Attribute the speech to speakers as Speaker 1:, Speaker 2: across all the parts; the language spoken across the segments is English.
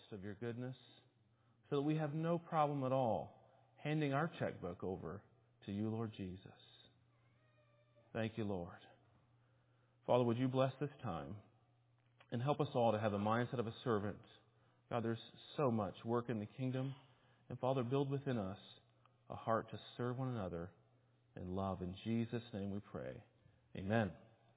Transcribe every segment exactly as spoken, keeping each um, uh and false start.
Speaker 1: of your goodness, so that we have no problem at all handing our checkbook over to you, Lord Jesus. Thank you, Lord. Father, would you bless this time and help us all to have the mindset of a servant. God, there's so much work in the kingdom. And Father, build within us a heart to serve one another in love. In Jesus' name we pray. Amen.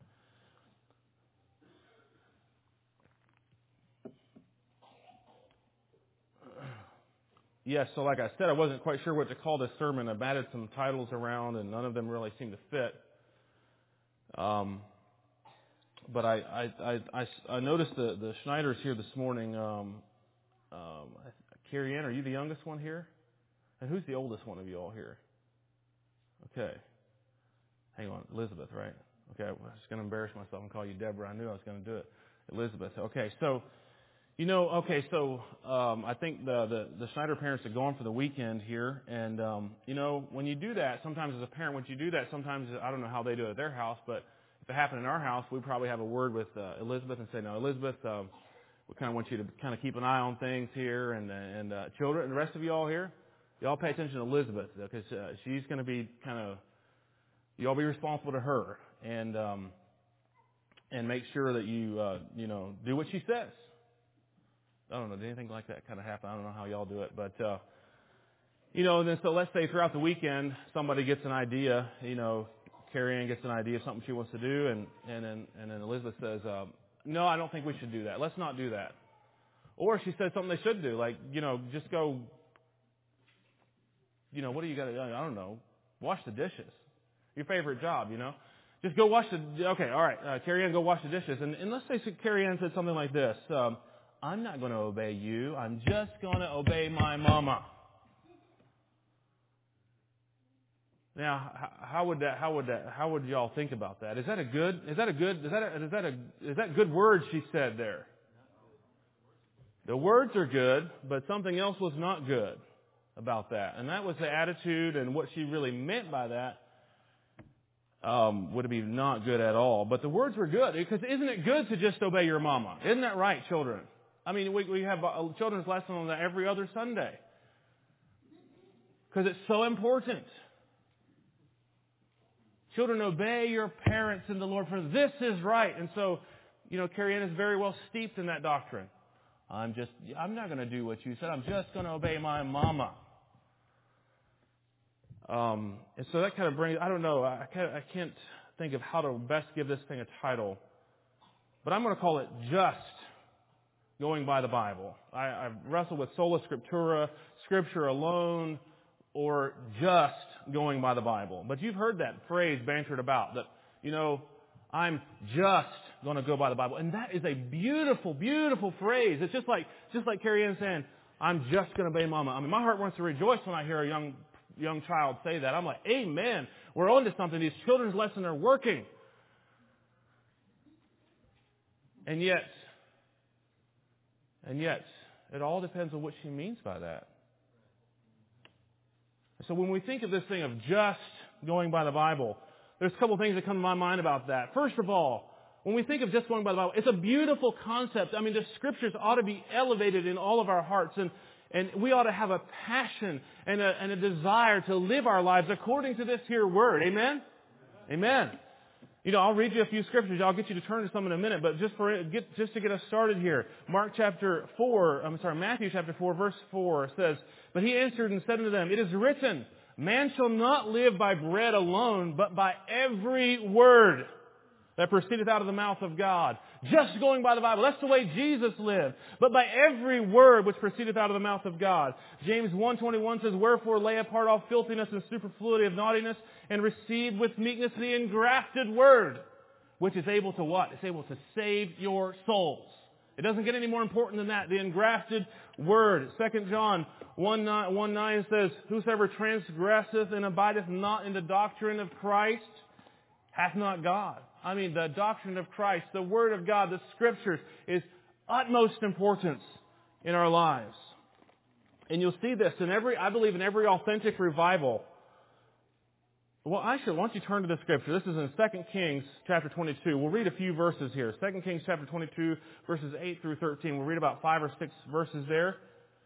Speaker 1: Yes, so like I said, I wasn't quite sure what to call this sermon. I've added some titles around, and none of them really seem to fit. Um, but I, I, I, I, I noticed the, the Schneiders here this morning. Um, um, Carrie Ann, are you the youngest one here? And who's the oldest one of you all here? Okay. Hang on, Elizabeth, right? Okay, I was just going to embarrass myself and call you Deborah. I knew I was going to do it. Elizabeth. Okay, so... You know, okay, so um, I think the, the the Schneider parents are gone for the weekend here, and um, you know, when you do that, sometimes as a parent, when you do that, sometimes I don't know how they do it at their house, but if it happened in our house, we probably have a word with uh, Elizabeth and say, "No, Elizabeth, um, we kind of want you to kind of keep an eye on things here, and and uh, children, and the rest of you all here, you all pay attention to Elizabeth because uh, she's going to be kind of, you all be responsible to her, and um, and make sure that you uh, you know do what she says." I don't know, did anything like that kind of happen? I don't know how y'all do it, but, uh, you know, and then so let's say throughout the weekend, somebody gets an idea, you know, Carrie Ann gets an idea of something she wants to do, and, and then, and then Elizabeth says, um, no, I don't think we should do that. Let's not do that. Or she says something they should do, like, you know, just go, you know, what do you got to do? I don't know, wash the dishes. Your favorite job, you know. Just go wash the, okay, all right, uh, Carrie Ann, go wash the dishes. And, and let's say Carrie Ann said something like this, um, I'm not going to obey you. I'm just going to obey my mama. Now, how would that? How would that? How would y'all think about that? Is that a good? Is that a good? Is that a, is that a? Is that good words she said there? The words are good, but something else was not good about that, and that was the attitude and what she really meant by that. Um, would be not good at all. But the words were good because isn't it good to just obey your mama? Isn't that right, children? I mean, we, we have a children's lesson on that every other Sunday. Because it's so important. Children, obey your parents in the Lord, for this is right. And so, you know, Carrie Ann is very well steeped in that doctrine. I'm just, I'm not going to do what you said. I'm just going to obey my mama. Um, and so that kind of brings, I don't know, I can't, I can't think of how to best give this thing a title. But I'm going to call it Just Going by the Bible. I, I've wrestled with sola scriptura, Scripture alone, or just going by the Bible. But you've heard that phrase bantered about, that, you know, I'm just going to go by the Bible. And that is a beautiful, beautiful phrase. It's just like, just like Carrie Ann saying, I'm just going to obey mama. I mean, my heart wants to rejoice when I hear a young, young child say that. I'm like, amen. We're on to something. These children's lessons are working. And yet, And yet, it all depends on what she means by that. So when we think of this thing of just going by the Bible, there's a couple of things that come to my mind about that. First of all, when we think of just going by the Bible, it's a beautiful concept. I mean, the Scriptures ought to be elevated in all of our hearts, and, and we ought to have a passion and a, and a desire to live our lives according to this here Word. Amen? Amen. You know, I'll read you a few scriptures. I'll get you to turn to some in a minute, but just for get just to get us started here, Mark chapter four, I'm sorry, Matthew chapter four, verse four says, "But he answered and said unto them, It is written, Man shall not live by bread alone, but by every word that proceedeth out of the mouth of God." Just going by the Bible. That's the way Jesus lived. But by every word which proceedeth out of the mouth of God. James one twenty-one says, "Wherefore lay apart all filthiness and superfluity of naughtiness, and receive with meekness the engrafted word, which is able to what? It's able to save your souls." It doesn't get any more important than that. The engrafted word. Second John one nine says, "Whosoever transgresseth and abideth not in the doctrine of Christ hath not God." I mean, the doctrine of Christ, the Word of God, the Scriptures is utmost importance in our lives. And you'll see this in every, I believe in every authentic revival. Well, actually, why don't you turn to the scripture? This is in Second Kings chapter twenty-two. We'll read a few verses here. Second Kings chapter twenty-two, verses eight through thirteen. We'll read about five or six verses there.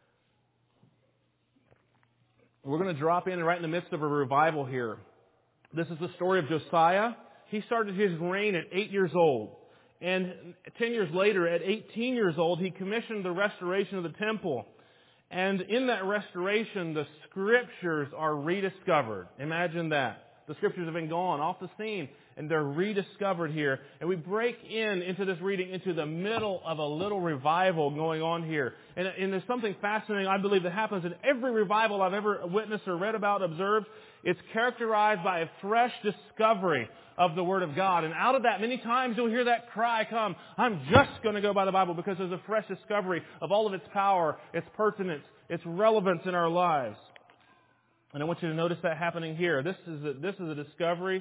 Speaker 1: We're going to drop in right in the midst of a revival here. This is the story of Josiah. He started his reign at eight years old. And ten years later, at eighteen years old, he commissioned the restoration of the temple. And in that restoration, the Scriptures are rediscovered. Imagine that. The Scriptures have been gone off the scene, and they're rediscovered here. And we break in into this reading into the middle of a little revival going on here. And, and there's something fascinating, I believe, that happens in every revival I've ever witnessed or read about, observed. It's characterized by a fresh discovery of the Word of God. And out of that, many times you'll hear that cry come, I'm just going to go by the Bible, because there's a fresh discovery of all of its power, its pertinence, its relevance in our lives. And I want you to notice that happening here. This is a, this is a discovery.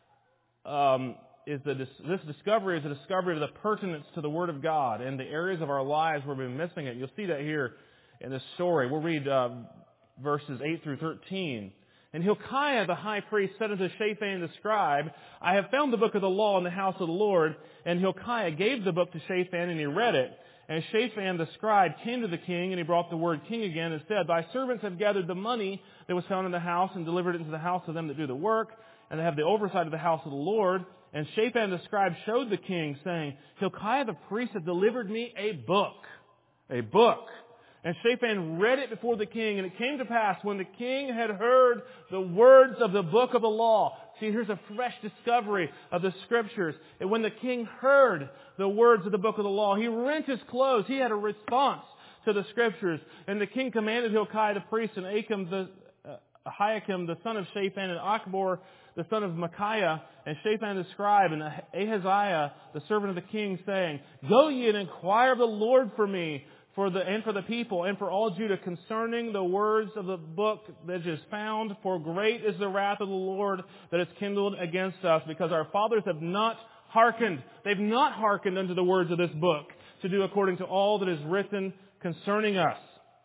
Speaker 1: Um, is the this discovery is a discovery of the pertinence to the Word of God and the areas of our lives where we've been missing it. You'll see that here in this story. We'll read uh, verses eight through thirteen. And Hilkiah the high priest said unto Shaphan the scribe, I have found the book of the law in the house of the Lord. And Hilkiah gave the book to Shaphan, and he read it. And Shaphan the scribe came to the king, and he brought the word king again, and said, Thy servants have gathered the money that was found in the house, and delivered it into the house of them that do the work, and they have the oversight of the house of the Lord. And Shaphan the scribe showed the king, saying, Hilkiah the priest hath delivered me a book. A book. And Shaphan read it before the king, and it came to pass when the king had heard the words of the book of the law. See, here's a fresh discovery of the Scriptures. And when the king heard the words of the book of the law, he rent his clothes. He had a response to the Scriptures. And the king commanded Hilkiah the priest, and Achim the, uh, Ahikam the son of Shaphan, and Achbor the son of Micaiah, and Shaphan the scribe, and Ahaziah the servant of the king, saying, Go ye and inquire of the Lord for me, for the and for the people, and for all Judah, concerning the words of the book that is found. For great is the wrath of the Lord that is kindled against us, because our fathers have not hearkened. They've not hearkened unto the words of this book, to do according to all that is written concerning us.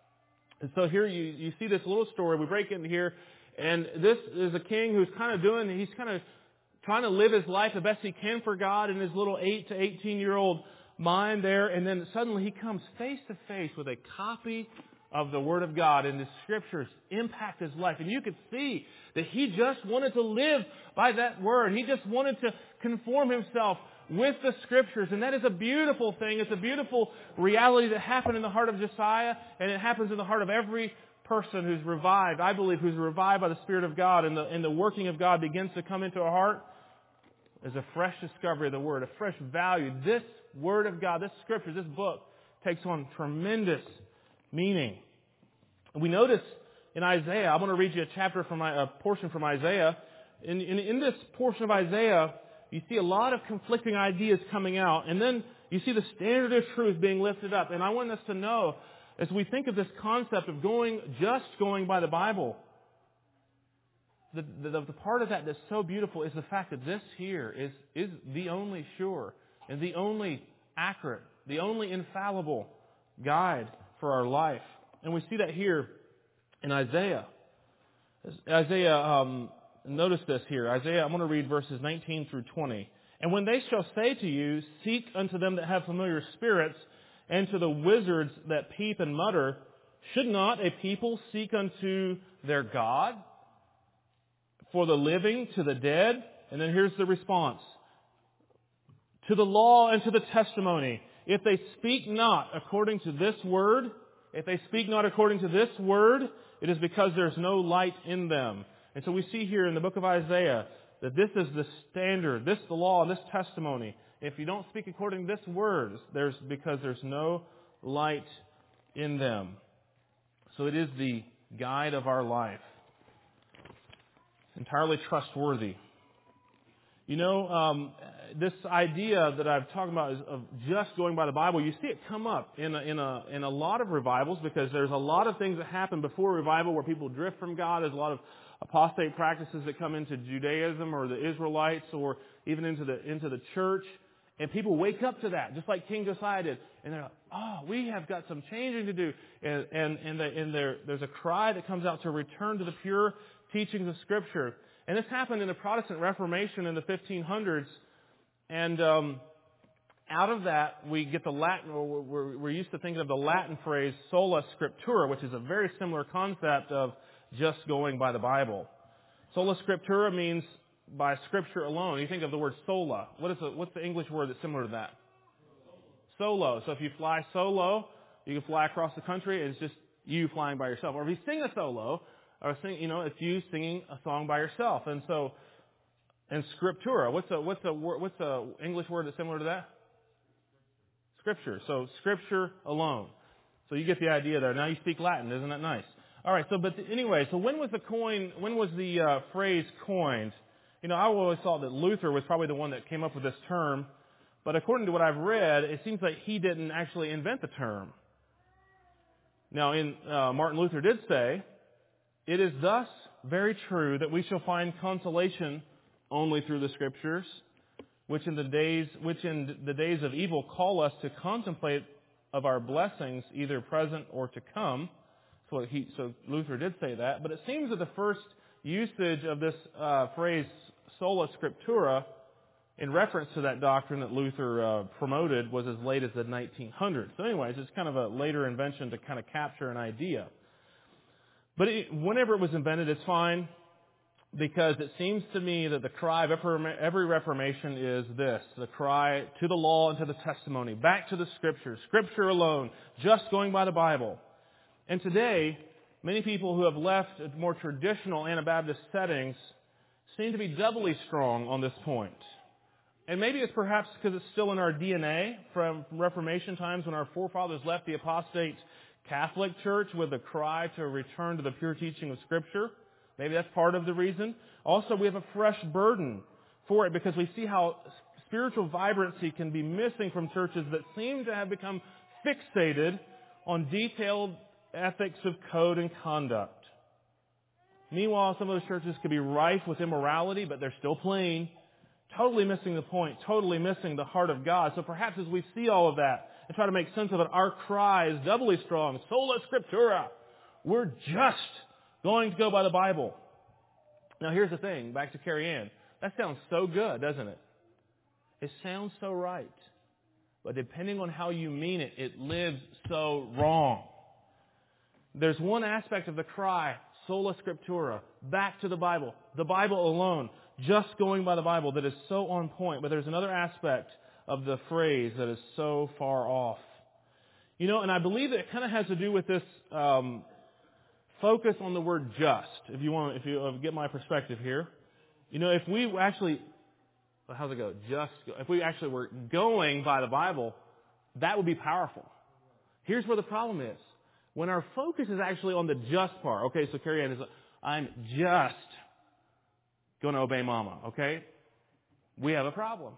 Speaker 1: And so here you, you see this little story. We break into here, and this is a king who's kind of doing, he's kind of trying to live his life the best he can for God in his little eight to eighteen year old mind there, and then suddenly he comes face to face with a copy of the Word of God, and the Scriptures impact his life. And you could see that he just wanted to live by that Word. He just wanted to conform himself with the Scriptures, and that is a beautiful thing. It's a beautiful reality that happened in the heart of Josiah, and it happens in the heart of every person who's revived, I believe, who's revived by the Spirit of God, and the, and the working of God begins to come into our heart. There's a fresh discovery of the Word, a fresh value. This Word of God, this Scripture, this book takes on tremendous meaning. We notice in Isaiah, I want to read you a chapter from a portion from Isaiah. In, in, in this portion of Isaiah, you see a lot of conflicting ideas coming out, and then you see the standard of truth being lifted up. And I want us to know, as we think of this concept of going, just going by the Bible, The, the, the part of that that's so beautiful is the fact that this here is, is the only sure and the only accurate, the only infallible guide for our life. And we see that here in Isaiah. Isaiah, um, notice this here. Isaiah, I'm going to read verses nineteen through twenty. And when they shall say to you, Seek unto them that have familiar spirits, and to the wizards that peep and mutter, should not a people seek unto their God? For the living to the dead. And then here's the response. To the law and to the testimony. If they speak not according to this word, if they speak not according to this word, it is because there's no light in them. And so we see here in the book of Isaiah that this is the standard, this the law and this testimony. If you don't speak according to this word, there's because there's no light in them. So it is the guide of our life. Entirely trustworthy. You know, um, this idea that I've talked about is of just going by the Bible, you see it come up in a, in a in a lot of revivals, because there's a lot of things that happen before revival where people drift from God. There's a lot of apostate practices that come into Judaism or the Israelites or even into the into the church. And people wake up to that, just like King Josiah did. And they're like, oh, we have got some changing to do. And, and, and, the, and there, there's a cry that comes out to return to the pure teachings of Scripture. And this happened in the Protestant Reformation in the fifteen hundreds. And um, out of that, we get the Latin, or we're, we're used to thinking of the Latin phrase sola scriptura, which is a very similar concept of just going by the Bible. Sola scriptura means by Scripture alone. You think of the word sola. What is the, what's the English word that's similar to that? Solo. So if you fly solo, you can fly across the country, and it's just you flying by yourself. Or if you sing a solo, or sing, you know, it's you singing a song by yourself. And so, and scriptura. What's a what's a what's a English word that's similar to that? Scripture. So Scripture alone. So you get the idea there. Now you speak Latin, isn't that nice? All right. So, but anyway, so when was the coin? When was the uh, phrase coined? You know, I always thought that Luther was probably the one that came up with this term, but according to what I've read, it seems like he didn't actually invent the term. Now, in uh, Martin Luther did say, "It is thus very true that we shall find consolation only through the Scriptures, which in the days which in the days of evil call us to contemplate of our blessings, either present or to come." So he, so Luther did say that, but it seems that the first usage of this uh, phrase sola scriptura in reference to that doctrine that Luther uh, promoted was as late as the nineteen hundreds. So anyways, it's kind of a later invention to kind of capture an idea. But it, whenever it was invented, it's fine, because it seems to me that the cry of every Reformation is this: the cry to the law and to the testimony, back to the Scriptures, Scripture alone, just going by the Bible. And today, many people who have left more traditional Anabaptist settings seem to be doubly strong on this point. And maybe it's perhaps because it's still in our D N A from Reformation times when our forefathers left the apostate Catholic Church with a cry to return to the pure teaching of Scripture. Maybe that's part of the reason. Also, we have a fresh burden for it because we see how spiritual vibrancy can be missing from churches that seem to have become fixated on detailed ethics of code and conduct. Meanwhile, some of those churches could be rife with immorality, but they're still plain, totally missing the point, totally missing the heart of God. So perhaps as we see all of that and try to make sense of it, our cry is doubly strong. Sola Scriptura. We're just going to go by the Bible. Now here's the thing, back to Carrie Ann. That sounds so good, doesn't it? It sounds so right. But depending on how you mean it, it lives so wrong. There's one aspect of the cry, sola scriptura, back to the Bible, the Bible alone, just going by the Bible, that is so on point. But there's another aspect of the phrase that is so far off. You know, and I believe that it kind of has to do with this um, focus on the word just. If you want, if you uh, get my perspective here, you know, if we actually, well, how's it go? Just, if we actually were going by the Bible, that would be powerful. Here's where the problem is. When our focus is actually on the just part, okay, so Carrie Ann is, I'm just going to obey Mama, okay? We have a problem.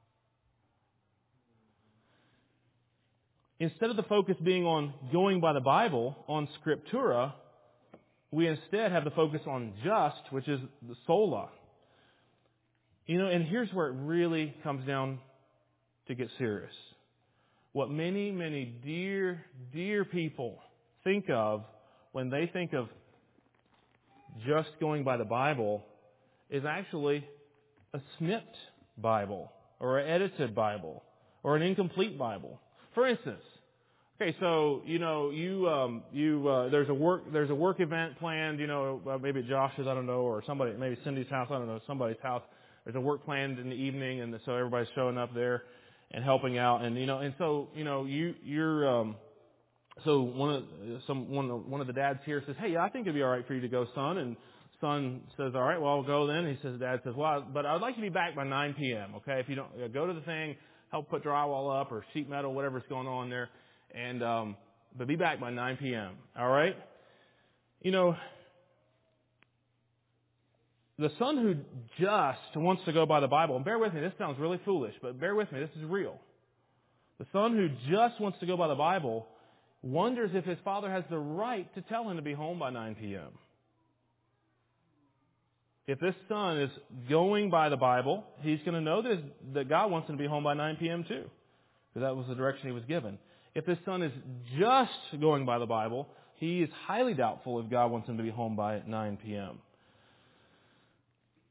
Speaker 1: Instead of the focus being on going by the Bible, on Scriptura, we instead have the focus on just, which is the sola. You know, and here's where it really comes down to get serious. What many, many dear, dear people think of when they think of just going by the Bible is actually a snipped Bible or an edited Bible or an incomplete Bible. For instance, okay, so you know you um, you uh, there's a work there's a work event planned, you know, uh, maybe at Josh's, I don't know, or somebody, maybe Cindy's house, I don't know, somebody's house. There's a work planned in the evening, and so everybody's showing up there and helping out, and you know, and so you know you you're um, So one of some one of, one of the dads here says, "Hey, I think it'd be all right for you to go, son." And son says, "All right, well, I'll go then." He says, "Dad says, well, but I'd like you to be back by nine p.m. Okay, if you don't go to the thing, help put drywall up or sheet metal, whatever's going on there, and um, but be back by nine p.m. All right." You know, the son who just wants to go by the Bible, and bear with me, this sounds really foolish, but bear with me, this is real. The son who just wants to go by the Bible wonders if his father has the right to tell him to be home by nine p.m. If this son is going by the Bible, he's going to know that, that God wants him to be home by nine p.m. too, because that was the direction he was given. If this son is just going by the Bible, he is highly doubtful if God wants him to be home by nine p.m.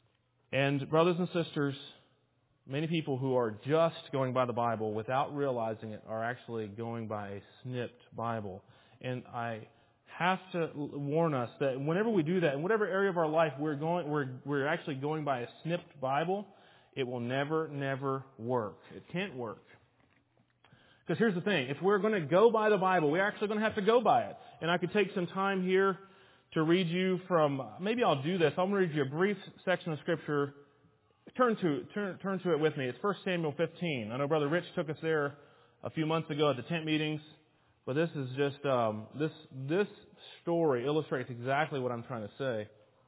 Speaker 1: And brothers and sisters, many people who are just going by the Bible without realizing it are actually going by a snipped Bible. And I have to warn us that whenever we do that, in whatever area of our life we're going, we're we're actually going by a snipped Bible, it will never, never work. It can't work. Because here's the thing, if we're going to go by the Bible, we're actually going to have to go by it. And I could take some time here to read you from, maybe I'll do this. I'm going to read you a brief section of Scripture. Turn to turn turn to it with me. It's First Samuel fifteen. I know Brother Rich took us there a few months ago at the tent meetings, but this is just um, this this story illustrates exactly what I'm trying to say.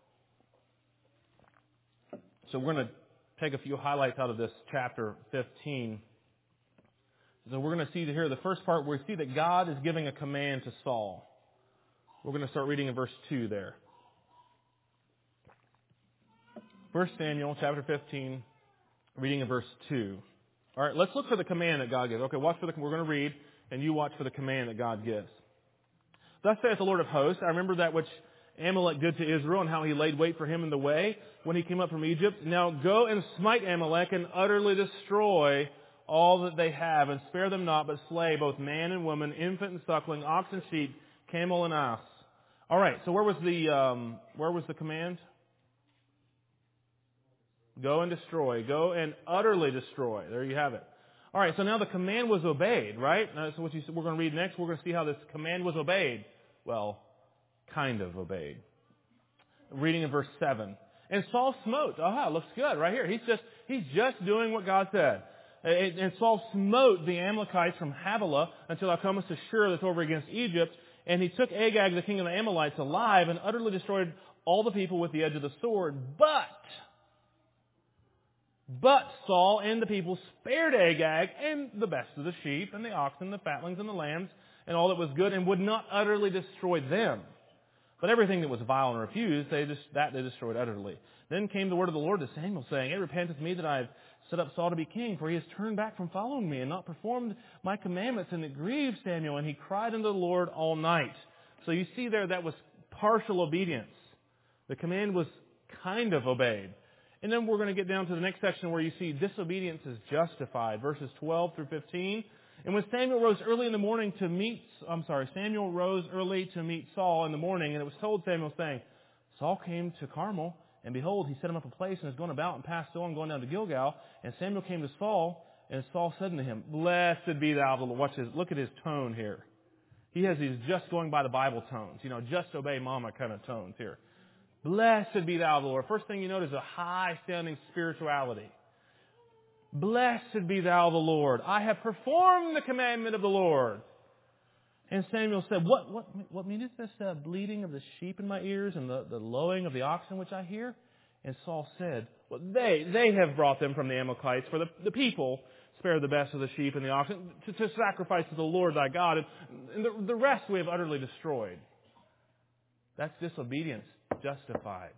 Speaker 1: So we're going to take a few highlights out of this chapter fifteen. So we're going to see here the first part where we see that God is giving a command to Saul. We're going to start reading in verse two there. First Samuel chapter fifteen, reading in verse two. All right, let's look for the command that God gives. Okay, watch for the. We're going to read, and you watch for the command that God gives. Thus saith the Lord of hosts, I remember that which Amalek did to Israel, and how he laid wait for him in the way when he came up from Egypt. Now go and smite Amalek, and utterly destroy all that they have, and spare them not, but slay both man and woman, infant and suckling, ox and sheep, camel and ass. All right, so where was the um, where was the command? Go and destroy. Go and utterly destroy. There you have it. All right, so now the command was obeyed, right? That's what you, we're going to read next. We're going to see how this command was obeyed. Well, kind of obeyed. Reading in verse seven. And Saul smote. Aha, looks good right here. He's just he's just doing what God said. And Saul smote the Amalekites from Havilah until thou comest to Shur that's over against Egypt. And he took Agag, the king of the Amalekites, alive and utterly destroyed all the people with the edge of the sword. But, but Saul and the people spared Agag and the best of the sheep and the oxen, the fatlings and the lambs and all that was good, and would not utterly destroy them. But everything that was vile and refused, they just, that they destroyed utterly. Then came the word of the Lord to Samuel, saying, It repenteth me that I have set up Saul to be king, for he has turned back from following me and not performed my commandments, and it grieved Samuel, and he cried unto the Lord all night. So you see there, that was partial obedience. The command was kind of obeyed. And then we're going to get down to the next section where you see disobedience is justified, verses twelve through fifteen. And when Samuel rose early in the morning to meet, I'm sorry, Samuel rose early to meet Saul in the morning, and it was told Samuel, saying, Saul came to Carmel, and behold, he set him up a place, and is going about and passed on, going down to Gilgal. And Samuel came to Saul, and Saul said unto him, Blessed be thou the Lord. Watch his, look at his tone here. He has these just going by the Bible tones, you know, just obey mama kind of tones here. Blessed be thou the Lord. First thing you notice is a high-standing spirituality. Blessed be thou the Lord. I have performed the commandment of the Lord. And Samuel said, What what what meaneth this uh, bleating of the sheep in my ears and the, the lowing of the oxen which I hear? And Saul said, Well, they they have brought them from the Amalekites, for the, the people spare the best of the sheep and the oxen to, to sacrifice to the Lord thy God. And, and the, the rest we have utterly destroyed. That's disobedience justified.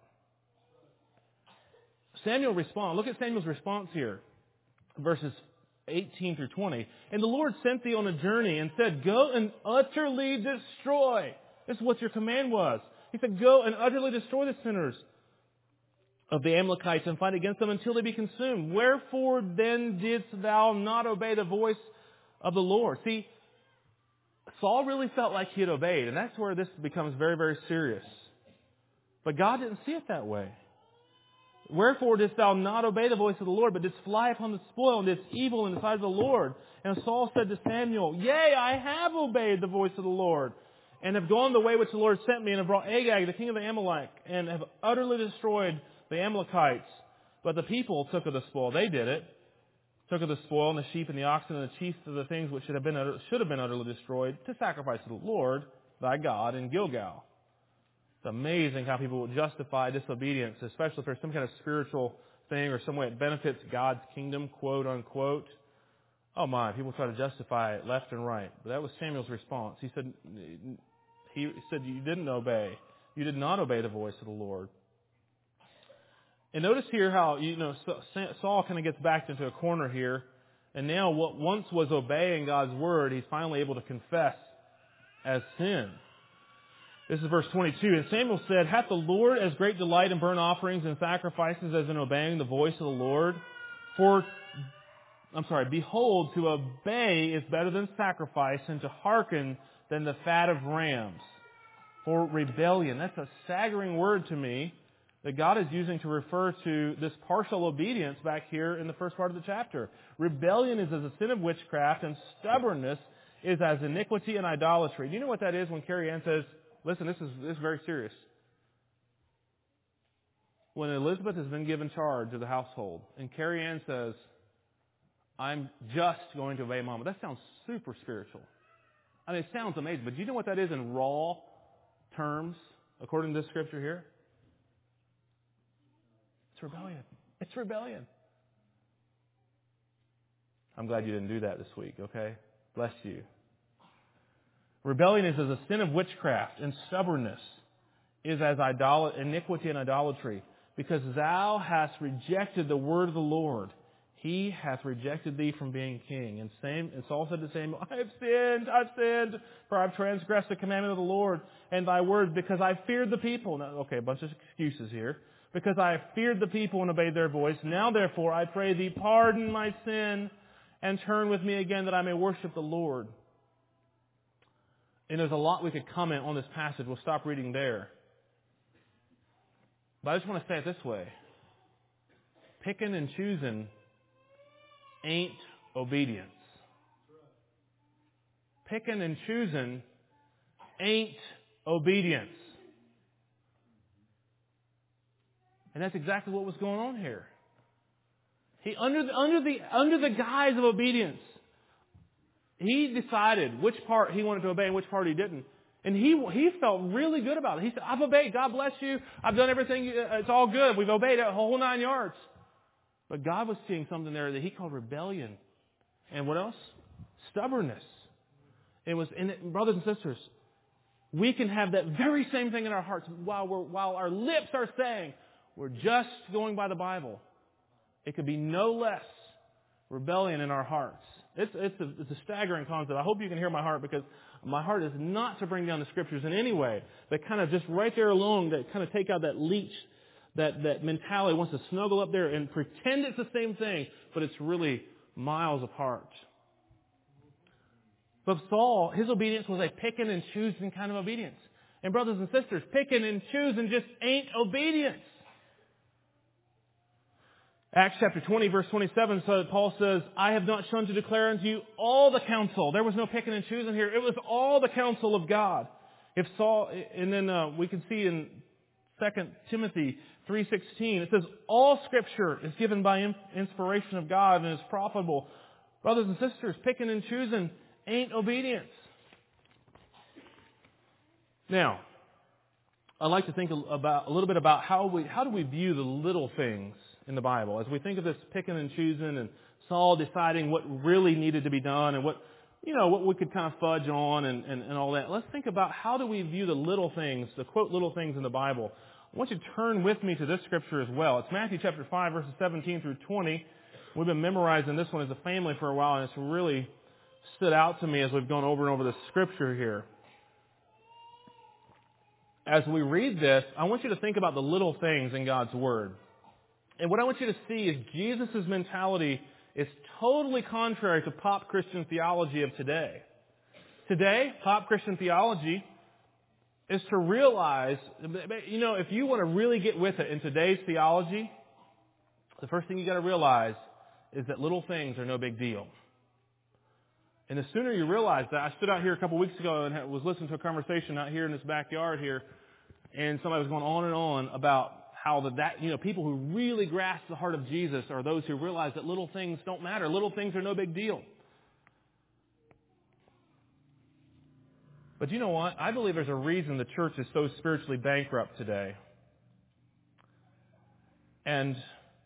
Speaker 1: Samuel responds. Look at Samuel's response here. Verses eighteen through twenty. And the Lord sent thee on a journey and said, Go and utterly destroy. This is what your command was. He said, Go and utterly destroy the sinners of the Amalekites and fight against them until they be consumed. Wherefore then didst thou not obey the voice of the Lord? See, Saul really felt like he had obeyed, and that's where this becomes very, very serious. But God didn't see it that way. Wherefore didst thou not obey the voice of the Lord, but didst fly upon the spoil, and didst evil in the sight of the Lord? And Saul said to Samuel, Yea, I have obeyed the voice of the Lord, and have gone the way which the Lord sent me, and have brought Agag, the king of the Amalek, and have utterly destroyed the Amalekites. But the people took of the spoil. They did it. Took of the spoil, and the sheep, and the oxen, and the chiefs of the things which should have been should have been utterly destroyed, to sacrifice to the Lord thy God in Gilgal. It's amazing how people will justify disobedience, especially if there's some kind of spiritual thing or some way it benefits God's kingdom, quote unquote. Oh my, people try to justify it left and right. But that was Samuel's response. He said, he said, you didn't obey. You did not obey the voice of the Lord. And notice here how, you know, Saul kind of gets backed into a corner here. And now what once was obeying God's word, he's finally able to confess as sin. This is verse twenty-two. And Samuel said, hath the Lord as great delight in burnt offerings and sacrifices as in obeying the voice of the Lord? For, I'm sorry, behold, to obey is better than sacrifice, and to hearken than the fat of rams. For rebellion, that's a staggering word to me that God is using to refer to this partial obedience back here in the first part of the chapter. Rebellion is as a sin of witchcraft, and stubbornness is as iniquity and idolatry. Do you know what that is when Carrie Ann says, listen, this is, this is very serious. When Elizabeth has been given charge of the household, and Carrie Ann says, I'm just going to obey Mama. That sounds super spiritual. I mean, it sounds amazing. But do you know what that is in raw terms, according to this scripture here? It's rebellion. It's rebellion. I'm glad you didn't do that this week, okay? Bless you. Rebellion is as a sin of witchcraft, and stubbornness is as idol- iniquity and idolatry. Because thou hast rejected the word of the Lord, he hath rejected thee from being king. And, same, and Saul said to Samuel, I have sinned, I've sinned, for I've transgressed the commandment of the Lord and thy word, because I feared the people. Now, okay, a bunch of excuses here. Because I have feared the people and obeyed their voice. Now therefore I pray thee, pardon my sin, and turn with me again, that I may worship the Lord. And there's a lot we could comment on this passage. We'll stop reading there. But I just want to say it this way. Picking and choosing ain't obedience. Picking and choosing ain't obedience. And that's exactly what was going on here. He under the, under the under the guise of obedience, he decided which part he wanted to obey and which part he didn't. And he he felt really good about it. He said, I've obeyed. God bless you. I've done everything. It's all good. We've obeyed a whole nine yards. But God was seeing something there that he called rebellion. And what else? Stubbornness. It was, and it, brothers and sisters, we can have that very same thing in our hearts while we're, while our lips are saying we're just going by the Bible. It could be no less rebellion in our hearts. It's, it's, a, it's a staggering concept. I hope you can hear my heart, because my heart is not to bring down the Scriptures in any way. But kind of just right there alone, that kind of take out that leech, that, that mentality wants to snuggle up there and pretend it's the same thing, but it's really miles apart. But Saul, his obedience was a picking and choosing kind of obedience. And brothers and sisters, picking and choosing just ain't obedience. Acts chapter twenty, verse twenty-seven, so Paul says, I have not shunned to declare unto you all the counsel. There was no picking and choosing here. It was all the counsel of God. If Saul, and then uh, we can see in Second Timothy three sixteen, it says, all Scripture is given by inspiration of God and is profitable. Brothers and sisters, picking and choosing ain't obedience. Now, I'd like to think about a little bit about how we how do we view the little things in the Bible. As we think of this picking and choosing and Saul deciding what really needed to be done and what, you know, what we could kind of fudge on and, and, and all that. Let's think about how do we view the little things, the quote little things in the Bible. I want you to turn with me to this scripture as well. It's Matthew chapter five, verses seventeen through twenty. We've been memorizing this one as a family for a while, and it's really stood out to me as we've gone over and over this scripture here. As we read this, I want you to think about the little things in God's Word. And what I want you to see is Jesus' mentality is totally contrary to pop Christian theology of today. Today, pop Christian theology is to realize, you know, if you want to really get with it in today's theology, the first thing you got to realize is that little things are no big deal. And the sooner you realize that, I stood out here a couple weeks ago and was listening to a conversation out here in this backyard here, and somebody was going on and on about how that, that, you know, people who really grasp the heart of Jesus are those who realize that little things don't matter. Little things are no big deal. But you know what? I believe there's a reason the church is so spiritually bankrupt today. And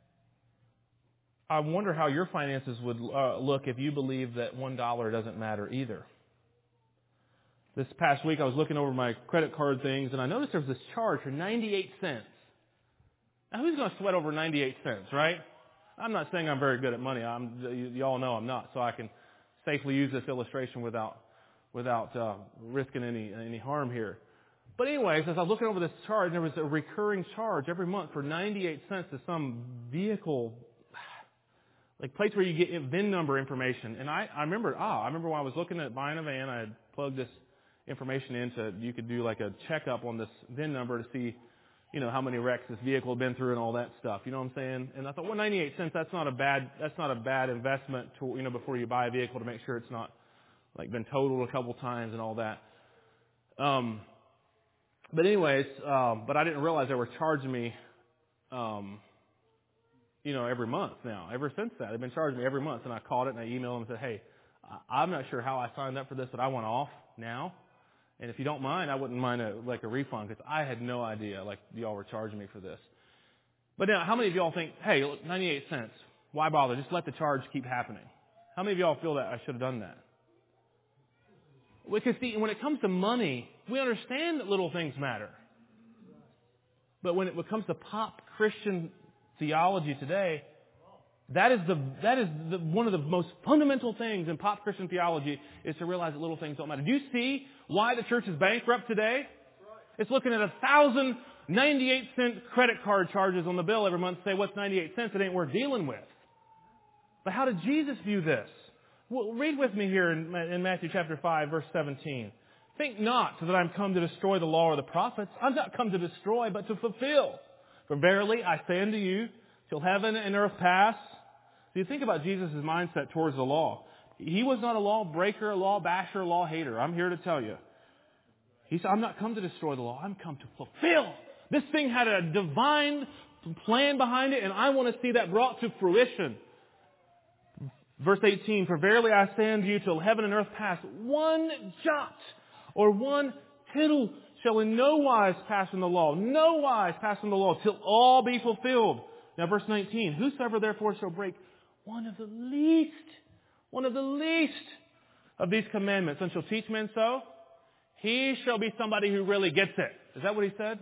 Speaker 1: I wonder how your finances would uh, look if you believe that one dollar doesn't matter either. This past week I was looking over my credit card things, and I noticed there was this charge for ninety-eight cents. Now, who's going to sweat over ninety-eight cents, right? I'm not saying I'm very good at money. I'm, you, you all know I'm not, so I can safely use this illustration without without uh, risking any any harm here. But anyways, as I was looking over this charge, there was a recurring charge every month for ninety-eight cents to some vehicle, like place where you get V I N number information. And I, I remember, ah, I remember when I was looking at buying a van, I had plugged this information into, you could do like a checkup on this V I N number to see, you know, how many wrecks this vehicle had been through and all that stuff. You know what I'm saying? And I thought, well, ninety-eight cents, that's not a bad, that's not a bad investment to, you know, before you buy a vehicle to make sure it's not like been totaled a couple times and all that. Um, but anyways, um, but I didn't realize they were charging me, um, you know, every month now. Ever since that, they've been charging me every month. And I called it and I emailed them and said, hey, I'm not sure how I signed up for this, but I want off now. And if you don't mind, I wouldn't mind a, like a refund because I had no idea like y'all were charging me for this. But now, how many of y'all think, hey, look, ninety-eight cents, why bother? Just let the charge keep happening. How many of y'all feel that I should have done that? Because see, when it comes to money, we understand that little things matter. But when it comes to pop Christian theology today, that is the that is the, one of the most fundamental things in pop Christian theology is to realize that little things don't matter. Do you see why the church is bankrupt today? It's looking at a thousand ninety-eight cent credit card charges on the bill every month. Say, what's ninety-eight cents? It ain't worth dealing with. But how did Jesus view this? Well, read with me here in, in Matthew chapter five, verse seventeen. Think not that I'm come to destroy the law or the prophets. I'm not come to destroy, but to fulfill. For verily I say unto you, till heaven and earth pass. So you think about Jesus' mindset towards the law. He was not a law breaker, a law basher, a law hater. I'm here to tell you. He said, I'm not come to destroy the law. I'm come to fulfill. This thing had a divine plan behind it, and I want to see that brought to fruition. Verse eighteen, for verily I say unto you, till heaven and earth pass, one jot or one tittle shall in no wise pass from the law, no wise pass from the law, till all be fulfilled. Now verse nineteen, whosoever therefore shall break one of the least, one of the least of these commandments, and shall teach men so, he shall be somebody who really gets it. Is that what he said?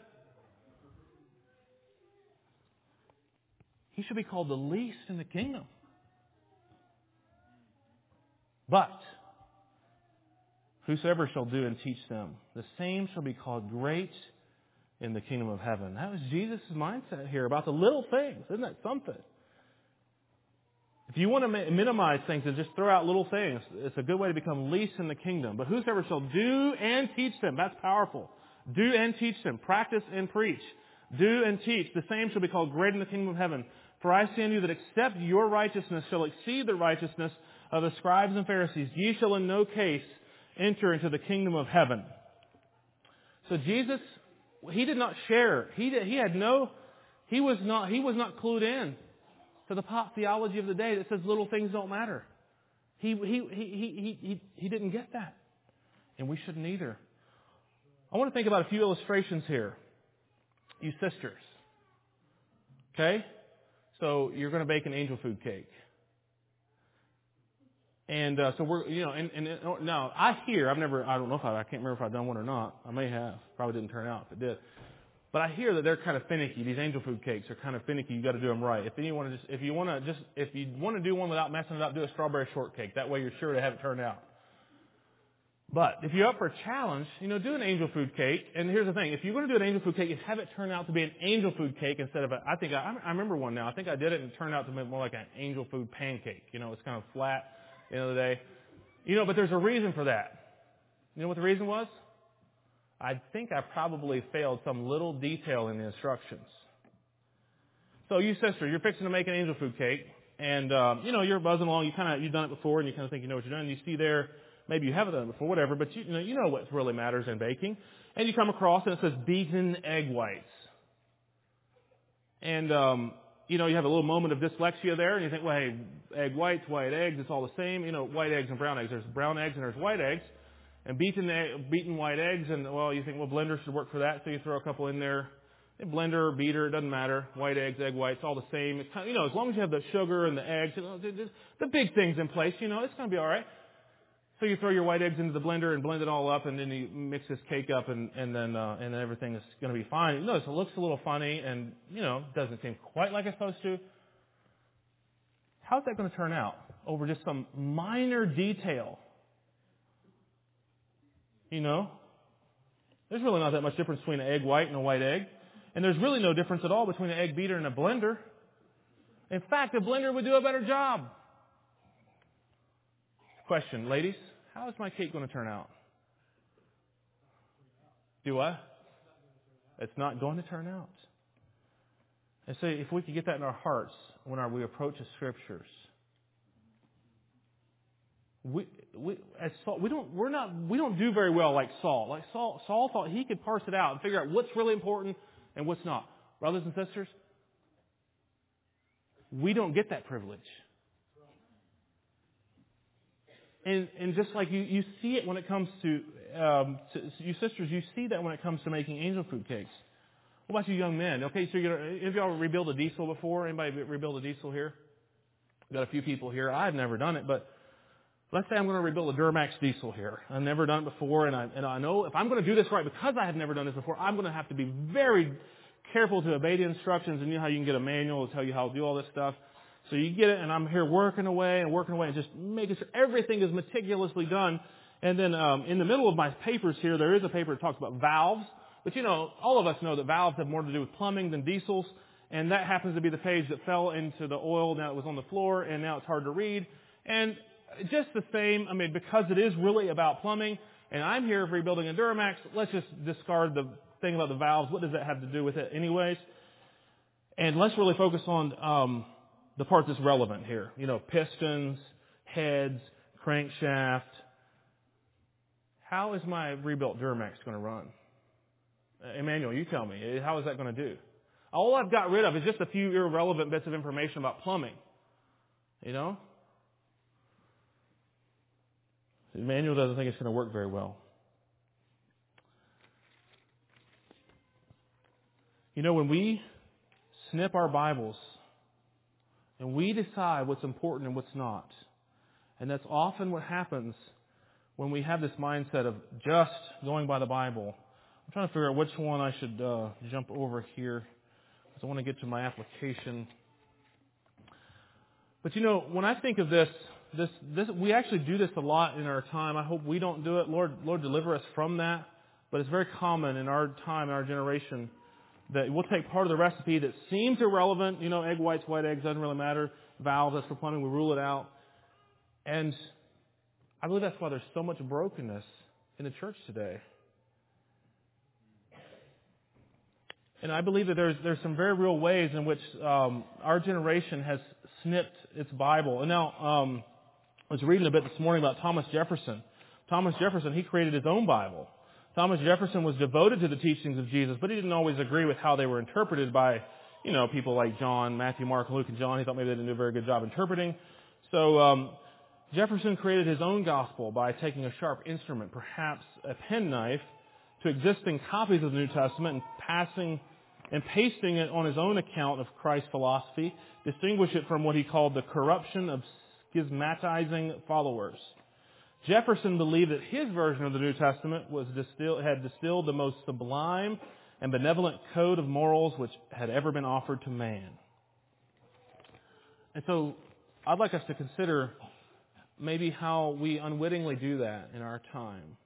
Speaker 1: He should be called the least in the kingdom. But whosoever shall do and teach them, the same shall be called great in the kingdom of heaven. That was Jesus' mindset here about the little things. Isn't that something? If you want to minimize things and just throw out little things, it's a good way to become least in the kingdom. But whosoever shall do and teach them, that's powerful. Do and teach them. Practice and preach. Do and teach. The same shall be called great in the kingdom of heaven. For I say unto you that except your righteousness shall exceed the righteousness of the scribes and Pharisees, ye shall in no case enter into the kingdom of heaven. So Jesus, He did not share. He did, He had no, He was not, He was not clued in to the pop theology of the day that says little things don't matter. He, he, he, he, he, he didn't get that. And we shouldn't either. I want to think about a few illustrations here. You sisters. Okay? So you're going to bake an angel food cake. And uh, so we're, you know, and, and now I hear, I've never, I don't know if I, I can't remember if I've done one or not. I may have. Probably didn't turn out if it did. But I hear that they're kind of finicky. These angel food cakes are kind of finicky. You got to do them right. If you want to just, if you want to just, if you want to do one without messing it up, do a strawberry shortcake. That way you're sure to have it turned out. But if you're up for a challenge, you know, do an angel food cake. And here's the thing: if you're going to do an angel food cake, you have it turn out to be an angel food cake instead of a. I think I, I remember one now. I think I did it and it turned out to be more like an angel food pancake. You know, it's kind of flat. At the end of the day, you know, but there's a reason for that. You know what the reason was? I think I probably failed some little detail in the instructions. So you sister, you're fixing to make an angel food cake, and um, you know you're buzzing along. You kind of you've done it before, and you kind of think you know what you're doing. You see there, maybe you haven't done it before, whatever. But you, you know you know what really matters in baking, and you come across and it says beaten egg whites, and um, you know you have a little moment of dyslexia there, and you think, well, hey, egg whites, white eggs, it's all the same. You know, white eggs and brown eggs. There's brown eggs and there's white eggs. And beaten, beaten white eggs, and well, you think, well, blender should work for that, so you throw a couple in there. Blender or beater, it doesn't matter. White eggs, egg whites, all the same. It's kind of, you know, as long as you have the sugar and the eggs, you know, the big things in place, you know, it's going to be all right. So you throw your white eggs into the blender and blend it all up, and then you mix this cake up, and, and then uh, and then everything is going to be fine. You notice it looks a little funny, and you know, doesn't seem quite like it's supposed to. How's that going to turn out over just some minor detail? You know, There's really not that much difference between an egg white and a white egg. And there's really no difference at all between an egg beater and a blender. In fact, a blender would do a better job. Question, ladies, how is my cake going to turn out? Do what? It's not going to turn out. And so if we could get that in our hearts when we approach the Scriptures, we we as Saul, we don't we're not we don't do very well like Saul. Like Saul Saul thought he could parse it out and figure out what's really important and what's not. Brothers and sisters, we don't get that privilege. And and just like you, you see it when it comes to, um, to you sisters, you see that when it comes to making angel food cakes. What about you young men? Okay, so you're gonna, have y'all rebuilt a diesel before? Anybody rebuild a diesel here? We've got a few people here. I've never done it, but let's say I'm going to rebuild a Duramax diesel here. I've never done it before, and I and I know if I'm going to do this right, because I have never done this before, I'm going to have to be very careful to obey the instructions. And you know how you can get a manual to tell you how to do all this stuff. So you get it, and I'm here working away and working away and just making sure everything is meticulously done. And then um, in the middle of my papers here, there is a paper that talks about valves. But, you know, all of us know that valves have more to do with plumbing than diesels. And that happens to be the page that fell into the oil. Now it was on the floor, and now it's hard to read. And just the same, I mean, because it is really about plumbing, and I'm here rebuilding a Duramax, let's just discard the thing about the valves. What does that have to do with it anyways? And let's really focus on um, the part that's relevant here. You know, pistons, heads, crankshaft. How is my rebuilt Duramax going to run? Uh, Emmanuel, you tell me. How is that going to do? All I've got rid of is just a few irrelevant bits of information about plumbing. You know? Emmanuel doesn't think it's going to work very well. You know, when we snip our Bibles and we decide what's important and what's not, and that's often what happens when we have this mindset of just going by the Bible. I'm trying to figure out which one I should uh, jump over here, because I want to get to my application. But you know, when I think of this, this, this, we actually do this a lot in our time. I hope we don't do it. Lord, Lord, deliver us from that. But it's very common in our time, in our generation, that we'll take part of the recipe that seems irrelevant. You know, egg whites, white eggs, doesn't really matter. Valves, that's for plumbing. We rule it out. And I believe that's why there's so much brokenness in the church today. And I believe that there's there's some very real ways in which um, our generation has snipped its Bible. And now, um, I was reading a bit this morning about Thomas Jefferson. Thomas Jefferson, he created his own Bible. Thomas Jefferson was devoted to the teachings of Jesus, but he didn't always agree with how they were interpreted by, you know, people like John, Matthew, Mark, Luke, and John. He thought maybe they didn't do a very good job interpreting. So um, Jefferson created his own gospel by taking a sharp instrument, perhaps a penknife, to existing copies of the New Testament and passing and pasting it on his own account of Christ's philosophy, distinguish it from what he called the corruption of schismatizing followers. Jefferson believed that his version of the New Testament was distilled, had distilled the most sublime and benevolent code of morals which had ever been offered to man. And so I'd like us to consider maybe how we unwittingly do that in our time.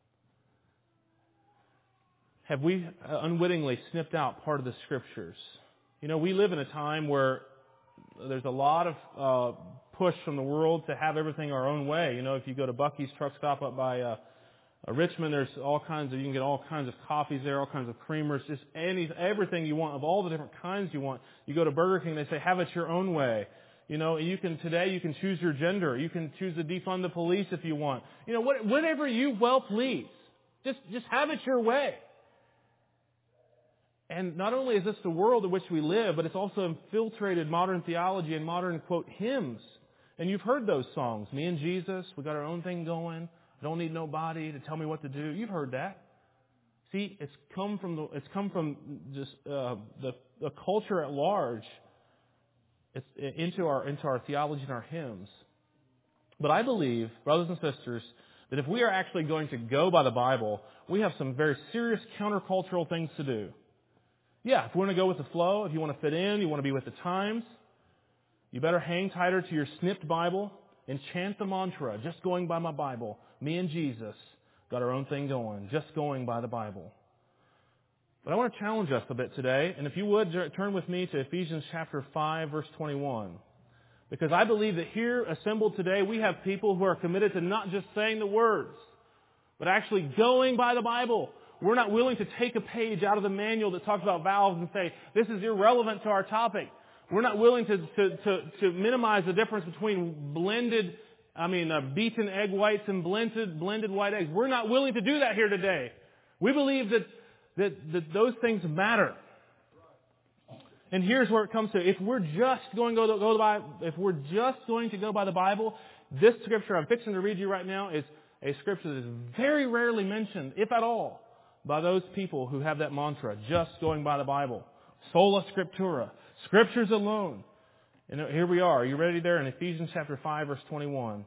Speaker 1: Have we unwittingly snipped out part of the Scriptures? You know, we live in a time where there's a lot of uh, push from the world to have everything our own way. You know, if you go to Buc-ee's truck stop up by uh, uh, Richmond, there's all kinds of, you can get all kinds of coffees there, all kinds of creamers, just any, everything you want, of all the different kinds you want. You go to Burger King, they say, have it your own way. You know, you can, today you can choose your gender. You can choose to defund the police if you want. You know, what, whatever you well please. Just, just have it your way. And not only is this the world in which we live, but it's also infiltrated modern theology and modern, quote, hymns. And you've heard those songs. Me and Jesus, we got our own thing going. I don't need nobody to tell me what to do. You've heard that. See, it's come from the, it's come from just uh, the, the culture at large. It's into our into our theology and our hymns. But I believe, brothers and sisters, that if we are actually going to go by the Bible, we have some very serious countercultural things to do. Yeah, if you want to go with the flow, if you want to fit in, you want to be with the times, you better hang tighter to your snipped Bible and chant the mantra, just going by my Bible, me and Jesus. got our own thing going, just going by the Bible. But I want to challenge us a bit today, and if you would, turn with me to Ephesians chapter five, verse twenty-one. Because I believe that here assembled today, we have people who are committed to not just saying the words, but actually going by the Bible. We're not willing to take a page out of the manual that talks about valves and say, this is irrelevant to our topic. We're not willing to, to, to, to minimize the difference between blended, I mean, uh, beaten egg whites and blended, blended white eggs. We're not willing to do that here today. We believe that, that, that those things matter. And here's where it comes to. If we're just going to go, go by, if we're just going to go by the Bible, this scripture I'm fixing to read you right now is a scripture that is very rarely mentioned, if at all, by those people who have that mantra, just going by the Bible. Sola Scriptura. Scriptures alone. And here we are. Are you ready there in Ephesians chapter five, verse twenty-one?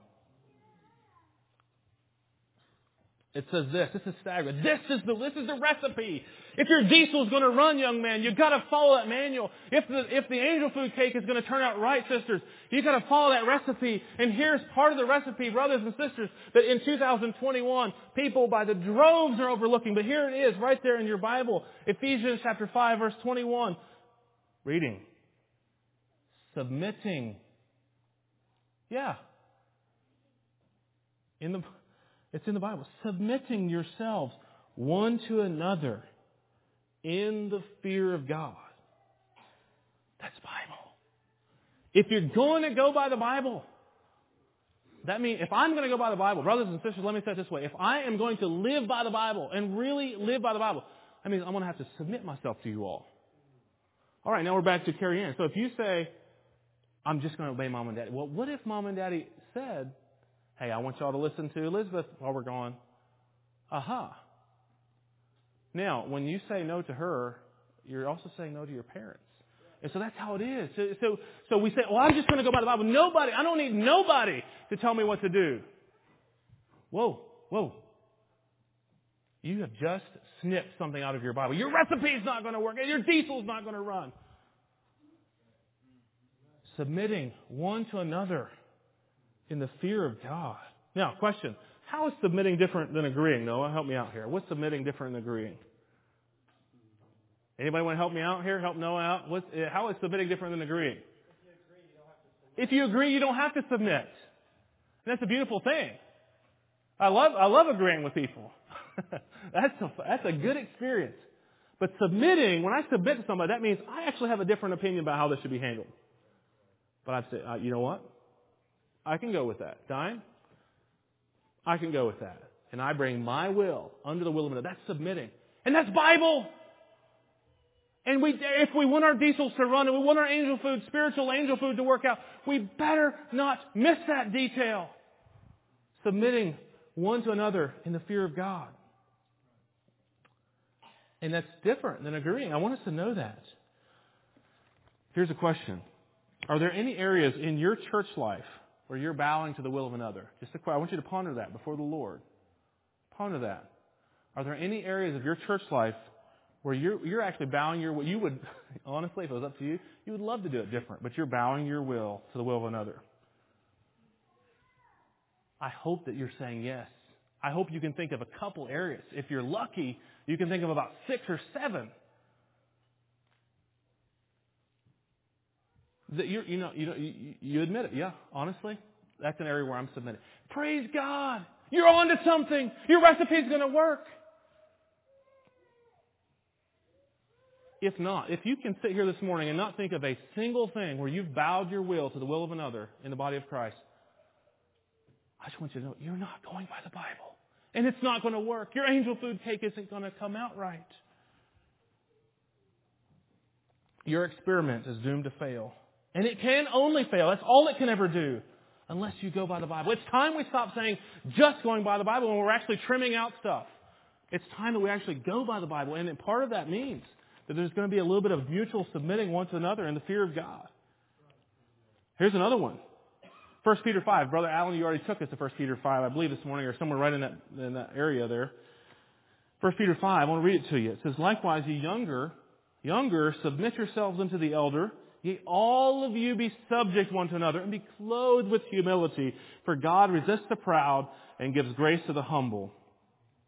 Speaker 1: It says this. This is staggering. This is the this is the recipe. If your diesel is going to run, young man, you've got to follow that manual. If the if the angel food cake is going to turn out right, sisters, you've got to follow that recipe. And here's part of the recipe, brothers and sisters, that in two thousand twenty-one, people by the droves are overlooking. But here it is, right there in your Bible, Ephesians chapter five, verse twenty-one. Reading. Submitting. Yeah. In the It's in the Bible. Submitting yourselves one to another in the fear of God. That's Bible. If you're going to go by the Bible, that means if I'm going to go by the Bible, brothers and sisters, let me say it this way. If I am going to live by the Bible and really live by the Bible, that means I'm going to have to submit myself to you all. All right, now we're back to Carrie Ann. So if you say, I'm just going to obey Mom and Daddy. Well, what if Mom and Daddy said, hey, I want y'all to listen to Elizabeth while we're gone. Aha. Now, when you say no to her, you're also saying no to your parents. And so that's how it is. So, so, so we say, well, I'm just going to go by the Bible. Nobody, I don't need nobody to tell me what to do. Whoa, whoa. You have just snipped something out of your Bible. Your recipe's not going to work, and your diesel's not going to run. Submitting one to another in the fear of God. Now, question. How is submitting different than agreeing? Noah, help me out here. What's submitting different than agreeing? Anybody want to help me out here? Help Noah out? What's, how is submitting different than agreeing? If you agree, you don't have to submit. And that's a beautiful thing. I love, I love agreeing with people. that's, a, that's a good experience. But submitting, when I submit to somebody, that means I actually have a different opinion about how this should be handled. But I say, uh, you know what? I can go with that. Diane? I can go with that. And I bring my will under the will of another. That's submitting. And that's Bible. And we, if we want our diesels to run and we want our angel food, spiritual angel food to work out, we better not miss that detail. Submitting one to another in the fear of God. And that's different than agreeing. I want us to know that. Here's a question. Are there any areas in your church life where you're bowing to the will of another? Just a question. I want you to ponder that before the Lord. Ponder that. Are there any areas of your church life where you're, you're actually bowing your will? You would, honestly, if it was up to you, you would love to do it different, but you're bowing your will to the will of another. I hope that you're saying yes. I hope you can think of a couple areas. If you're lucky, you can think of about six or seven. That you're, you know, you know, you, you admit it. Yeah, honestly, that's an area where I'm submitted. Praise God! You're on to something. Your recipe's going to work. If not, if you can sit here this morning and not think of a single thing where you've bowed your will to the will of another in the body of Christ, I just want you to know you're not going by the Bible, and it's not going to work. Your angel food cake isn't going to come out right. Your experiment is doomed to fail. And it can only fail. That's all it can ever do. Unless you go by the Bible. It's time we stop saying just going by the Bible when we're actually trimming out stuff. It's time that we actually go by the Bible. And part of that means that there's going to be a little bit of mutual submitting one to another in the fear of God. Here's another one. First Peter five. Brother Allen, you already took us to First Peter five, I believe, this morning, or somewhere right in that, in that area there. First Peter five, I want to read it to you. It says, likewise, ye younger, younger, submit yourselves unto the elder. Ye all of you be subject one to another, and be clothed with humility. For God resists the proud, and gives grace to the humble.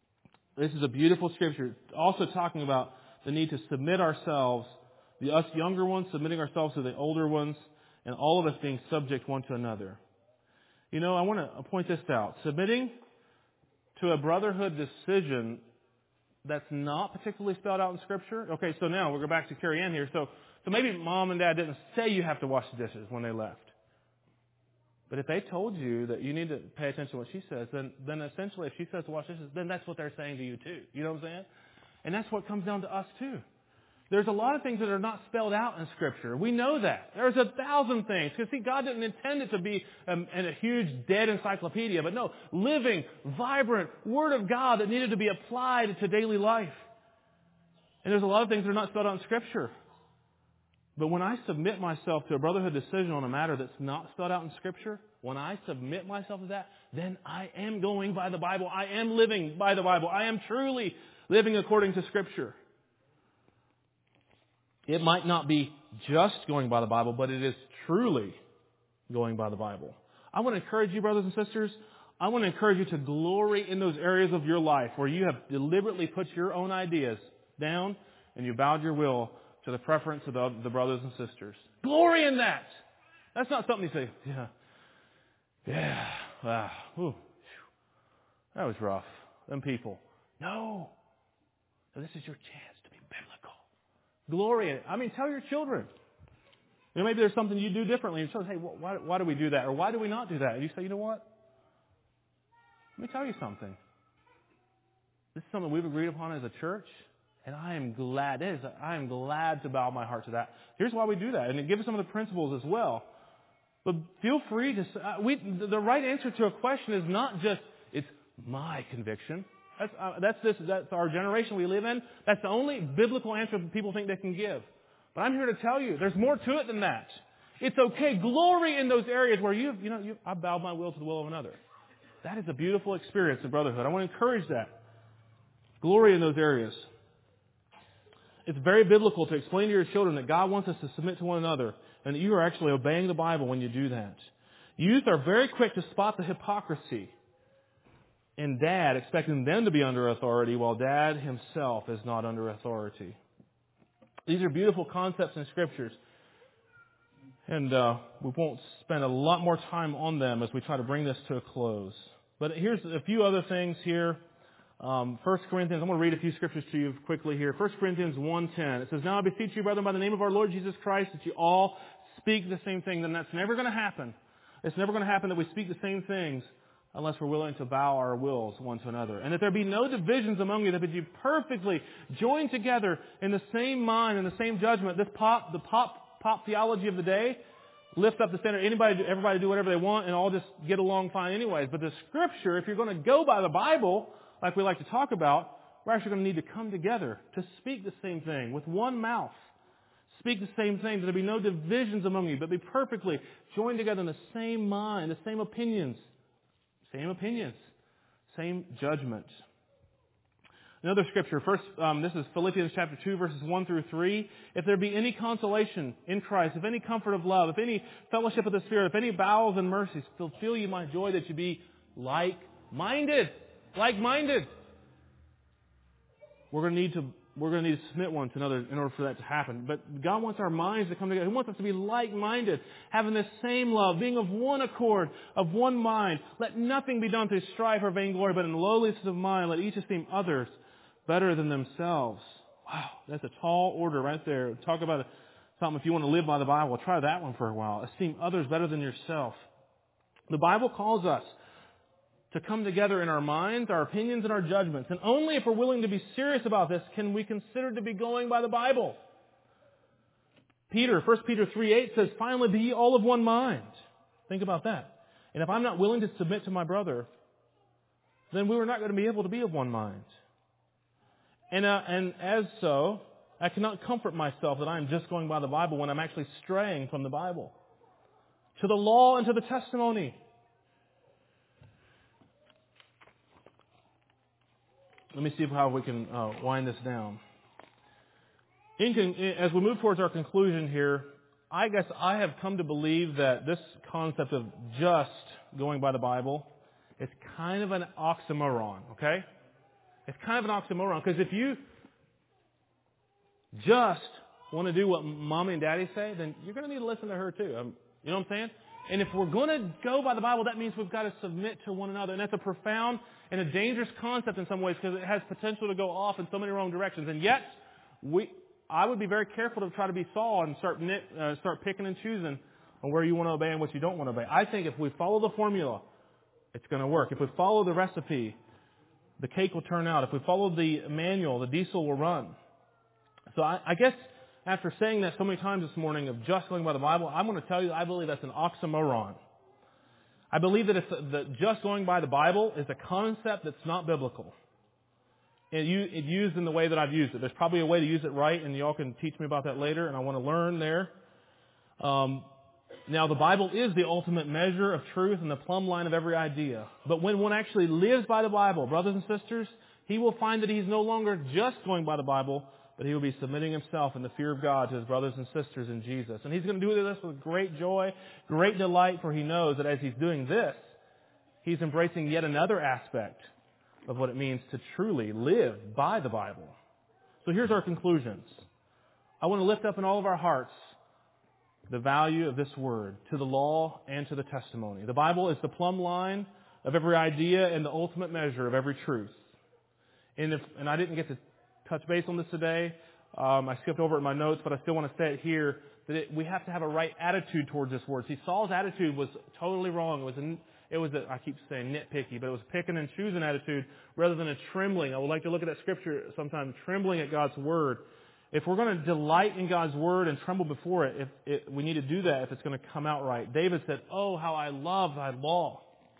Speaker 1: This is a beautiful scripture. Also talking about the need to submit ourselves, the us younger ones submitting ourselves to the older ones, and all of us being subject one to another. You know, I want to point this out. Submitting to a brotherhood decision that's not particularly spelled out in Scripture. Okay, so now we'll go back to Carrie Ann here. So, so maybe mom and dad didn't say you have to wash the dishes when they left. But if they told you that you need to pay attention to what she says, then, then essentially if she says to wash dishes, then that's what they're saying to you too. You know what I'm saying? And that's what comes down to us too. There's a lot of things that are not spelled out in Scripture. We know that. There's a thousand things. Because see, God didn't intend it to be um, in a huge dead encyclopedia. But no, living, vibrant Word of God that needed to be applied to daily life. And there's a lot of things that are not spelled out in Scripture. But when I submit myself to a brotherhood decision on a matter that's not spelled out in Scripture, when I submit myself to that, then I am going by the Bible. I am living by the Bible. I am truly living according to Scripture. It might not be just going by the Bible, but it is truly going by the Bible. I want to encourage you, brothers and sisters, I want to encourage you to glory in those areas of your life where you have deliberately put your own ideas down and you bowed your will to the preference of the, the brothers and sisters. Glory in that! That's not something you say, yeah, yeah, wow, ooh, that was rough. Them people. No. So this is your chance to be biblical. Glory in it. I mean, tell your children. You know, maybe there's something you do differently. And children, hey, why, why do we do that? Or why do we not do that? And you say, you know what? Let me tell you something. This is something we've agreed upon as a church. And I am glad. It is, I am glad to bow my heart to that. Here's why we do that. And give us some of the principles as well. But feel free to... Uh, we, the right answer to a question is not just, it's my conviction. That's, uh, that's, this, that's our generation we live in. That's the only biblical answer that people think they can give. But I'm here to tell you, there's more to it than that. It's okay. Glory in those areas where you, you know, you, I bowed my will to the will of another. That is a beautiful experience of brotherhood. I want to encourage that. Glory in those areas. It's very biblical to explain to your children that God wants us to submit to one another and that you are actually obeying the Bible when you do that. Youth are very quick to spot the hypocrisy in dad expecting them to be under authority while dad himself is not under authority. These are beautiful concepts in Scriptures. And uh, we won't spend a lot more time on them as we try to bring this to a close. But here's a few other things here. Um, First Corinthians, I'm going to read a few scriptures to you quickly here. First Corinthians one ten. It says, "Now I beseech you, brethren, by the name of our Lord Jesus Christ, that you all speak the same thing." Then that's never going to happen. It's never going to happen that we speak the same things unless we're willing to bow our wills one to another. "And that there be no divisions among you, that be perfectly joined together in the same mind and the same judgment." This pop, the pop, pop theology of the day, lift up the standard. Anybody, everybody do whatever they want and all just get along fine anyways. But the Scripture, if you're going to go by the Bible, like we like to talk about, we're actually going to need to come together to speak the same thing with one mouth. Speak the same thing. That there be no divisions among you, but be perfectly joined together in the same mind, the same opinions. Same opinions. Same judgment. Another scripture. First, um, this is Philippians chapter two, verses one through three. "If there be any consolation in Christ, if any comfort of love, if any fellowship of the Spirit, if any bowels and mercies, fulfill ye my joy, that you be like-minded." Like-minded. We're going to need to we're going to need to submit one to another in order for that to happen. But God wants our minds to come together. He wants us to be like-minded, having the same love, being of one accord, of one mind. "Let nothing be done through strife or vainglory, but in lowliness of mind, let each esteem others better than themselves." Wow, that's a tall order right there. Talk about a, something if you want to live by the Bible. Try that one for a while. Esteem others better than yourself. The Bible calls us to come together in our minds, our opinions, and our judgments. And only if we're willing to be serious about this can we consider to be going by the Bible. Peter, First Peter three eight says, "Finally be ye all of one mind." Think about that. And if I'm not willing to submit to my brother, then we were not going to be able to be of one mind. And, uh, and as so, I cannot comfort myself that I am just going by the Bible when I'm actually straying from the Bible. To the law and to the testimony. Let me see how we can uh, wind this down. In con- as we move towards our conclusion here, I guess I have come to believe that this concept of just going by the Bible is kind of an oxymoron, okay? It's kind of an oxymoron, because if you just want to do what Mommy and Daddy say, then you're going to need to listen to her too. Um, you know what I'm saying? And if we're going to go by the Bible, that means we've got to submit to one another. And that's a profound and a dangerous concept in some ways, because it has potential to go off in so many wrong directions. And yet, we, I would be very careful to try to be Saul and start nit, uh, start picking and choosing on where you want to obey and what you don't want to obey. I think if we follow the formula, it's going to work. If we follow the recipe, the cake will turn out. If we follow the manual, the diesel will run. So I, I guess after saying that so many times this morning of just going by the Bible, I'm going to tell you I believe that's an oxymoron. I believe that, it's, that just going by the Bible is a concept that's not biblical. It, it used in the way that I've used it. There's probably a way to use it right, and y'all can teach me about that later, and I want to learn there. Um, now, the Bible is the ultimate measure of truth and the plumb line of every idea. But when one actually lives by the Bible, brothers and sisters, he will find that he's no longer just going by the Bible, but he will be submitting himself in the fear of God to his brothers and sisters in Jesus. And he's going to do this with great joy, great delight, for he knows that as he's doing this, he's embracing yet another aspect of what it means to truly live by the Bible. So here's our conclusions. I want to lift up in all of our hearts the value of this word to the law and to the testimony. The Bible is the plumb line of every idea and the ultimate measure of every truth. And, if, and I didn't get to touch base on this today. Um, I skipped over it in my notes, but I still want to say it here, that it, we have to have a right attitude towards this word. See, Saul's attitude was totally wrong. It was, a, it was a, I keep saying nitpicky, but it was a picking and choosing attitude rather than a trembling. I would like to look at that scripture sometime, trembling at God's word. If we're going to delight in God's word and tremble before it, if, it, we need to do that if it's going to come out right. David said, "Oh, how I love thy law."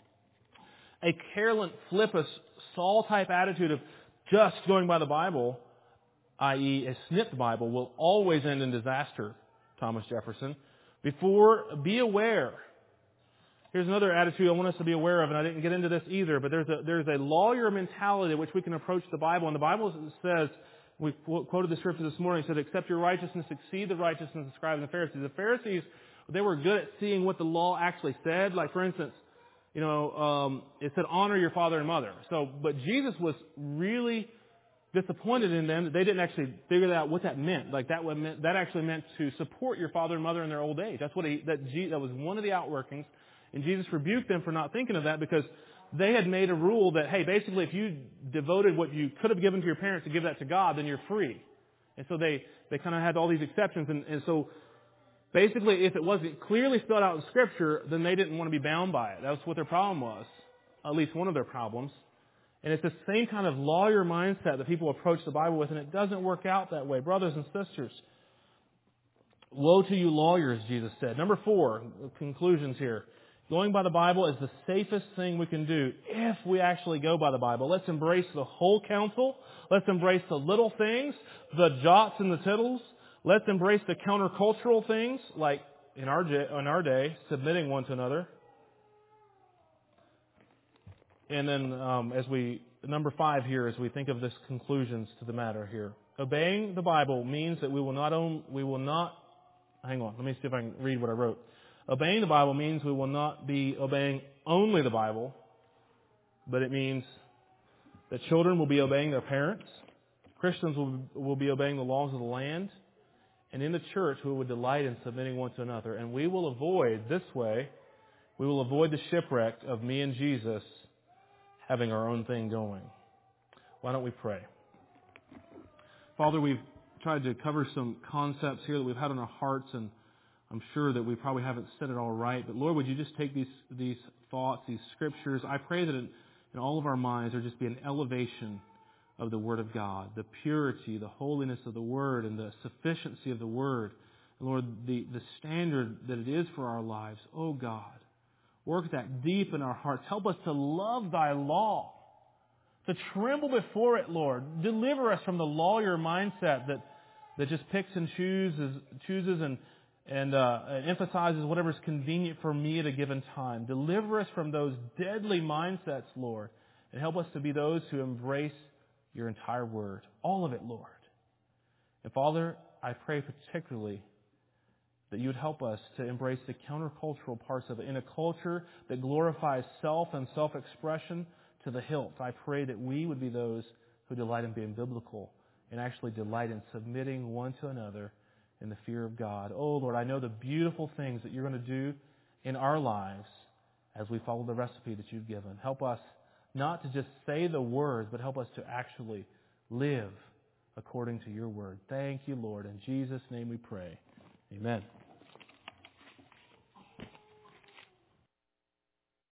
Speaker 1: A careless, flippant, Saul-type attitude of just going by the Bible, that is a snipped Bible, will always end in disaster, Thomas Jefferson. Before, be aware. Here's another attitude I want us to be aware of, and I didn't get into this either, but there's a, there's a lawyer mentality in which we can approach the Bible. And the Bible says, we quoted the scripture this morning, it said, "Except your righteousness exceed the righteousness of the scribes and the Pharisees." The Pharisees, they were good at seeing what the law actually said. Like, for instance, you know, um, it said, "Honor your father and mother." So, but Jesus was really disappointed in them that they didn't actually figure out what that meant. Like that meant, that actually meant to support your father and mother in their old age. That's what he, that G, that was one of the outworkings. And Jesus rebuked them for not thinking of that, because they had made a rule that, hey, basically if you devoted what you could have given to your parents to give that to God, then you're free. And so they, they kind of had all these exceptions. And, and so basically if it wasn't clearly spelled out in Scripture, then they didn't want to be bound by it. That's what their problem was. At least one of their problems. And it's the same kind of lawyer mindset that people approach the Bible with, and it doesn't work out that way. Brothers and sisters, woe to you lawyers, Jesus said. Number four, conclusions here. Going by the Bible is the safest thing we can do if we actually go by the Bible. Let's embrace the whole counsel. Let's embrace the little things, the jots and the tittles. Let's embrace the countercultural things, like in our, in our day, submitting one to another. And then um, as we, number five here, as we think of this conclusions to the matter here. Obeying the Bible means that we will not own, we will not, hang on, let me see if I can read what I wrote. Obeying the Bible means we will not be obeying only the Bible, but it means that children will be obeying their parents, Christians will, will be obeying the laws of the land, and in the church we will delight in submitting one to another. And we will avoid, this way, we will avoid the shipwreck of me and Jesus having our own thing going. Why don't we pray? Father, we've tried to cover some concepts here that we've had on our hearts, and I'm sure that we probably haven't said it all right. But Lord, would you just take these these thoughts, these scriptures? I pray that in, in all of our minds there just be an elevation of the Word of God, the purity, the holiness of the Word, and the sufficiency of the Word. And Lord, the, the standard that it is for our lives. Oh God, work that deep in our hearts. Help us to love Thy law, to tremble before it, Lord. Deliver us from the lawyer mindset that, that just picks and chooses, chooses and and, uh, and emphasizes whatever is convenient for me at a given time. Deliver us from those deadly mindsets, Lord, and help us to be those who embrace Your entire Word, all of it, Lord. And Father, I pray particularly that You would help us to embrace the countercultural parts of it. In a culture that glorifies self and self-expression to the hilt, I pray that we would be those who delight in being biblical and actually delight in submitting one to another in the fear of God. Oh, Lord, I know the beautiful things that you're going to do in our lives as we follow the recipe that you've given. Help us not to just say the words, but help us to actually live according to your word. Thank you, Lord. In Jesus' name we pray. Amen.